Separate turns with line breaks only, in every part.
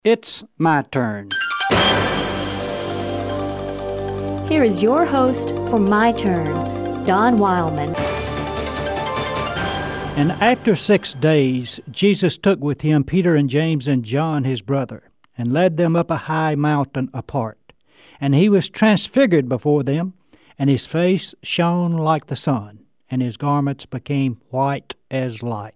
It's my turn.
Here is your host for My Turn, Don Wildman.
And after 6 days, Jesus took with him Peter and James and John his brother, and led them up a high mountain apart. And he was transfigured before them, and his face shone like the sun, and his garments became white as light.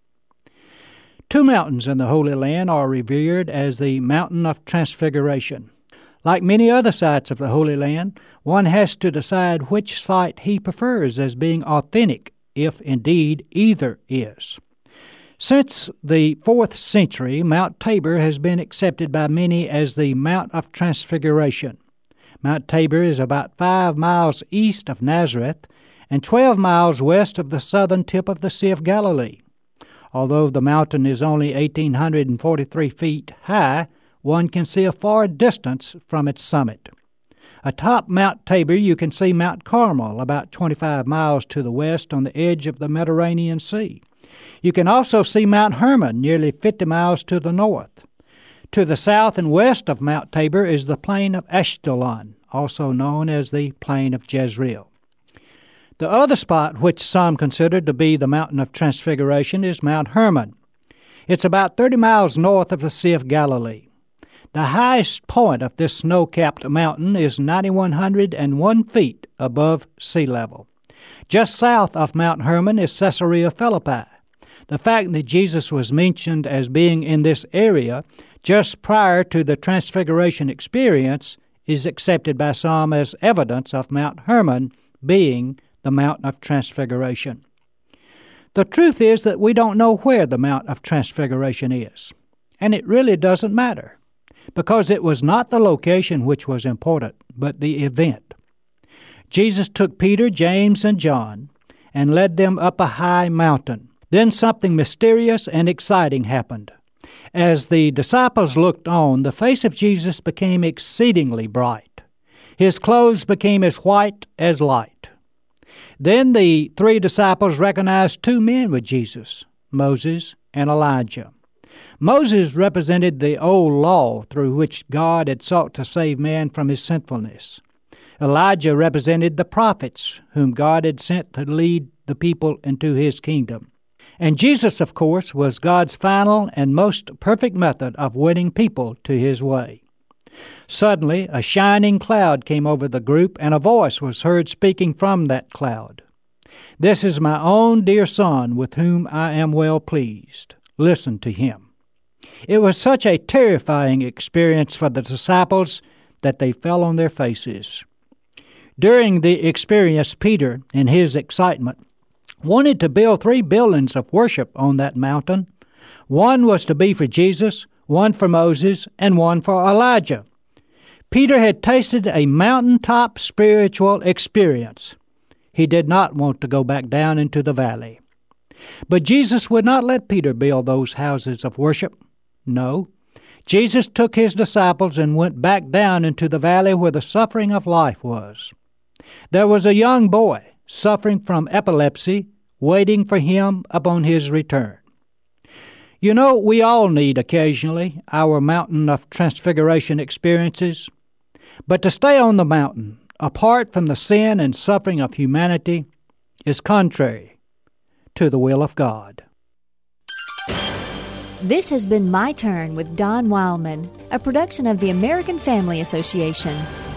2 mountains in the Holy Land are revered as the Mountain of Transfiguration. Like many other sites of the Holy Land, one has to decide which site he prefers as being authentic, if indeed either is. Since the 4th century, Mount Tabor has been accepted by many as the Mount of Transfiguration. Mount Tabor is about 5 miles east of Nazareth and 12 miles west of the southern tip of the Sea of Galilee. Although the mountain is only 1,843 feet high, one can see a far distance from its summit. Atop Mount Tabor, you can see Mount Carmel, about 25 miles to the west on the edge of the Mediterranean Sea. You can also see Mount Hermon, nearly 50 miles to the north. To the south and west of Mount Tabor is the plain of Ashkelon, also known as the plain of Jezreel. The other spot which some consider to be the Mountain of Transfiguration is Mount Hermon. It's about 30 miles north of the Sea of Galilee. The highest point of this snow-capped mountain is 9,101 feet above sea level. Just south of Mount Hermon is Caesarea Philippi. The fact that Jesus was mentioned as being in this area just prior to the Transfiguration experience is accepted by some as evidence of Mount Hermon being the Mount of Transfiguration. The truth is that we don't know where the Mount of Transfiguration is, and it really doesn't matter, because it was not the location which was important, but the event. Jesus took Peter, James, and John and led them up a high mountain. Then something mysterious and exciting happened. As the disciples looked on, the face of Jesus became exceedingly bright. His clothes became as white as light. Then the 3 disciples recognized 2 men with Jesus, Moses and Elijah. Moses represented the old law through which God had sought to save man from his sinfulness. Elijah represented the prophets whom God had sent to lead the people into his kingdom. And Jesus, of course, was God's final and most perfect method of winning people to his way. Suddenly, a shining cloud came over the group, and a voice was heard speaking from that cloud. "This is my own dear Son, with whom I am well pleased. Listen to him." It was such a terrifying experience for the disciples that they fell on their faces. During the experience, Peter, in his excitement, wanted to build 3 buildings of worship on that mountain. One was to be for Jesus, one for Moses, and one for Elijah. Peter had tasted a mountaintop spiritual experience. He did not want to go back down into the valley. But Jesus would not let Peter build those houses of worship. No, Jesus took his disciples and went back down into the valley where the suffering of life was. There was a young boy suffering from epilepsy, waiting for him upon his return. You know, we all need occasionally our Mountain of Transfiguration experiences. But to stay on the mountain, apart from the sin and suffering of humanity, is contrary to the will of God.
This has been My Turn with Don Wildman, a production of the American Family Association.